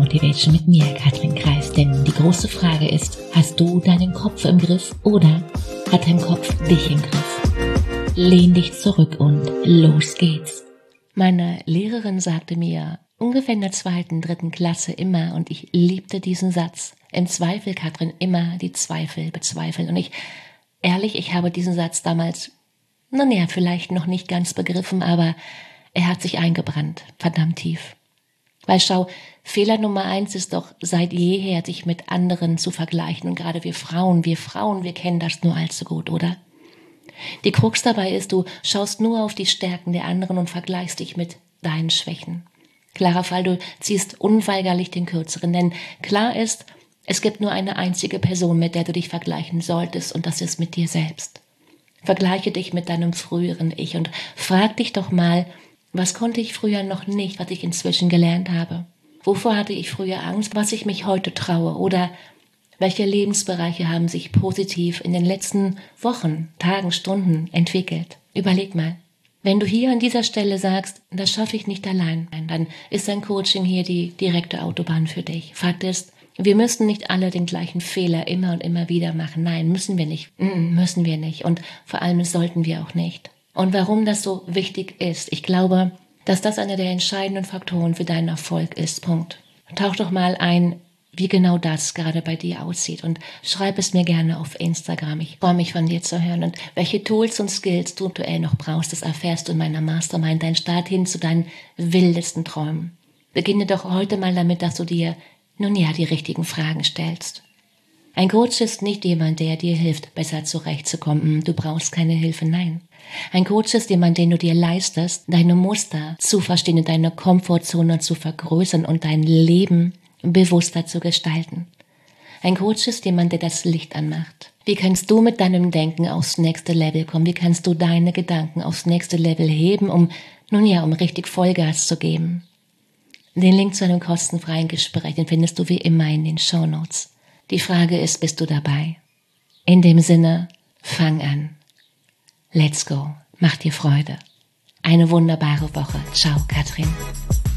Motivation mit mir, Katrin Kreis. Denn die große Frage ist, hast du deinen Kopf im Griff oder hat dein Kopf dich im Griff? Lehn dich zurück und los geht's. Meine Lehrerin sagte mir ungefähr in der 2., 3. Klasse immer, und ich liebte diesen Satz: Im Zweifel, Katrin, immer die Zweifel bezweifeln. Und ich habe diesen Satz damals, vielleicht noch nicht ganz begriffen, aber er hat sich eingebrannt, verdammt tief. Weil schau, Fehler Nummer 1 ist doch seit jeher, sich mit anderen zu vergleichen. Und gerade wir Frauen, wir kennen das nur allzu gut, oder? Die Krux dabei ist, du schaust nur auf die Stärken der anderen und vergleichst dich mit deinen Schwächen. Klarer Fall, du ziehst unweigerlich den Kürzeren, denn klar ist, es gibt nur eine einzige Person, mit der du dich vergleichen solltest, und das ist mit dir selbst. Vergleiche dich mit deinem früheren Ich und frag dich doch mal, was konnte ich früher noch nicht, was ich inzwischen gelernt habe? Wovor hatte ich früher Angst, was ich mich heute traue? Oder welche Lebensbereiche haben sich positiv in den letzten Wochen, Tagen, Stunden entwickelt? Überleg mal. Wenn du hier an dieser Stelle sagst, das schaffe ich nicht allein, dann ist ein Coaching hier die direkte Autobahn für dich. Fakt ist, wir müssen nicht alle den gleichen Fehler immer und immer wieder machen. Nein, müssen wir nicht. Müssen wir nicht. Und vor allem sollten wir auch nicht. Und warum das so wichtig ist, ich glaube, dass das einer der entscheidenden Faktoren für deinen Erfolg ist. Punkt. Tauch doch mal ein, wie genau das gerade bei dir aussieht, und schreib es mir gerne auf Instagram. Ich freue mich, von dir zu hören. Und welche Tools und Skills du aktuell noch brauchst, das erfährst du in meiner Mastermind, dein Start hin zu deinen wildesten Träumen. Beginne doch heute mal damit, dass du dir die richtigen Fragen stellst. Ein Coach ist nicht jemand, der dir hilft, besser zurechtzukommen. Du brauchst keine Hilfe, nein. Ein Coach ist jemand, den du dir leistest, deine Muster zu verstehen, deine Komfortzone zu vergrößern und dein Leben bewusster zu gestalten. Ein Coach ist jemand, der das Licht anmacht. Wie kannst du mit deinem Denken aufs nächste Level kommen? Wie kannst du deine Gedanken aufs nächste Level heben, um richtig Vollgas zu geben? Den Link zu einem kostenfreien Gespräch, den findest du wie immer in den Shownotes. Die Frage ist, bist du dabei? In dem Sinne, fang an. Let's go. Mach dir Freude. Eine wunderbare Woche. Ciao, Katrin.